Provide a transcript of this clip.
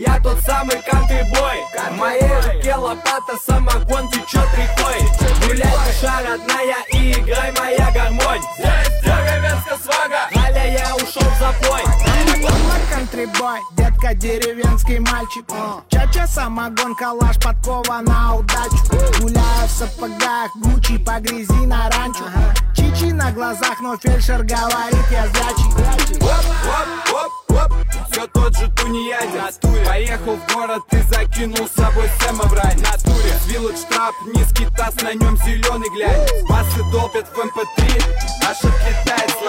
Я тот самый кантри-бой. В моей руке лопата, самогон течет рекой. Гуляй, душа родная, и играй моя гармонь. Здесь деревенская свага, Галя, я ушел в запой. Кантрибой, детка, деревенский мальчик. Чача, самогон, калаш, подкова на удачу. Гуляю в сапогах, Гуччи по грязи на ранчо. Чичи на глазах, но фельдшер говорит, я зрячий. Оп, все тот же тунеядец. Поехал в город и закинул с собой Сэма в рай. Натуре, вилледж трап, низкий таз, на нем зеленый глянец. Басы долбят в МП3, аж отлетает